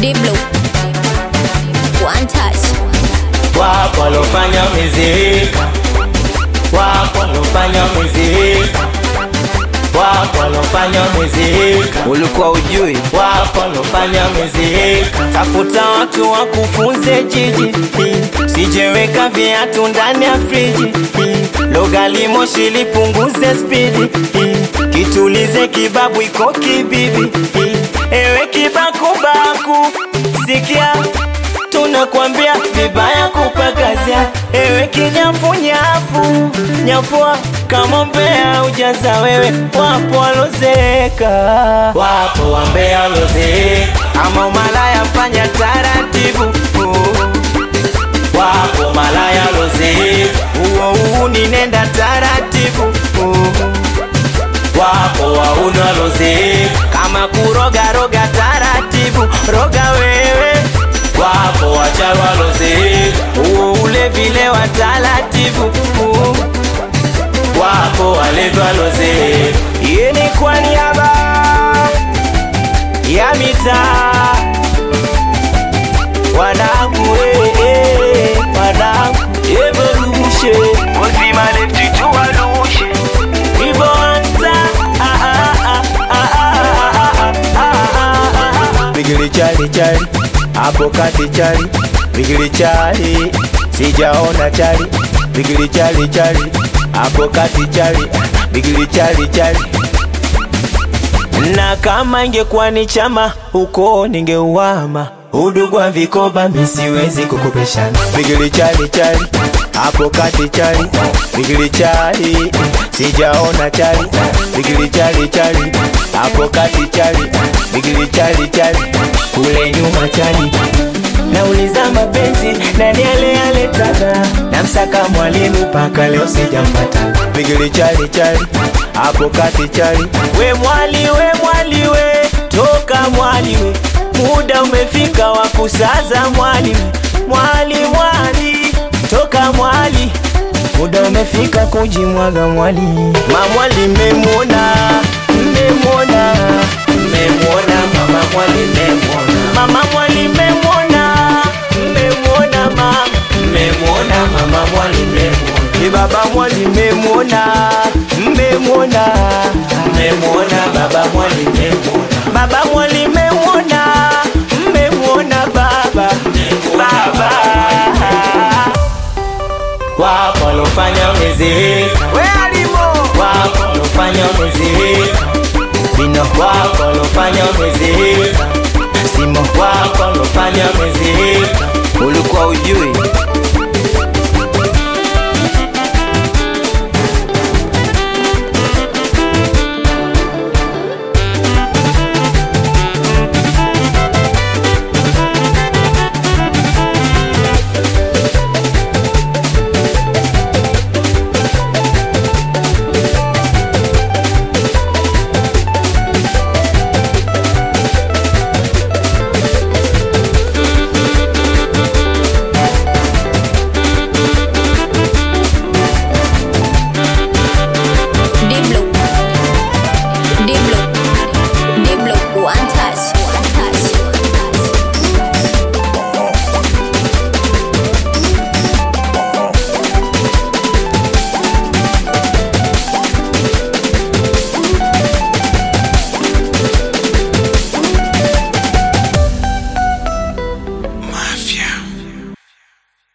Deep Blue, One Touch. Wapo walofanya muziki, wapo walofanya muziki, wapo walofanya muziki. Ulikuwa ujui? Wapo walofanya muziki. Tafuta watu wakufunze jiji, sijeweka viatu ndani ya friji, logali moshi lipunguze spidi, kitulize kibabu iko kibibi. Ewe kibakubaku, sikia tunakwambia vibaya kupakazia. Ewe kinyafu-nyafu, nyafua kama mbea ujaza wewe. Wapo walozeka, wapo wambea walozeka. ama umalaya fanya taratibu. Wapo malaya walozeka. Uo ninenda taratibu. Wapo wauni walozeka. Kama kuroga roga taratibu, roga wewe. Wapo wachawi walozeka. Ule vile wa taratibu. Wapo walevi walozeka. Yeni kwa niaba ya mitaa, wanangu wanangu evolution, uzima lefti tuwalushe Ibo anta Bigili chali chali, hapo kati chali. Bigili chali, sijaona chali. Bigili chali chali, hapo kati chali. Bigili chali chali. Na kama ingekuwa ni chama huko ningeuama. Udugu wa vikoba misiwezi kukupeshana. Bigili chali chali, hapo kati chali. Bigili chali, sijaona chali. Bigili chali chali, hapo kati chali. Bigili chali chali, kule nyuma chali. Nauliza mapenzi nani ale taka, namsaka mwalimu paka leo sijampata. Bigili chali chali, hapo kati chali. We mwali we, toka mwali we. Muda umefika wa kusaza mwali. Mwali, toka mwali. Muda umefika kujimwaga mwali. Mamwali mmemwona, mmemwona. Mmemwona mama mwali, mmemwona. Mama mwali mmemwona, mmemwona mama. Mmemwona mama mwali, mmemwona. Baba mwali mmemwona, mmemwona. Mmemwona baba mwali, mmemwona. Baba mwali mmemwona, mmemwona baba. Baba. Wapo walofanya muziki. We alimo. Wapo walofanya muziki. Bino. Wapo walofanya muziki. Simo. Wapo walofanya muziki.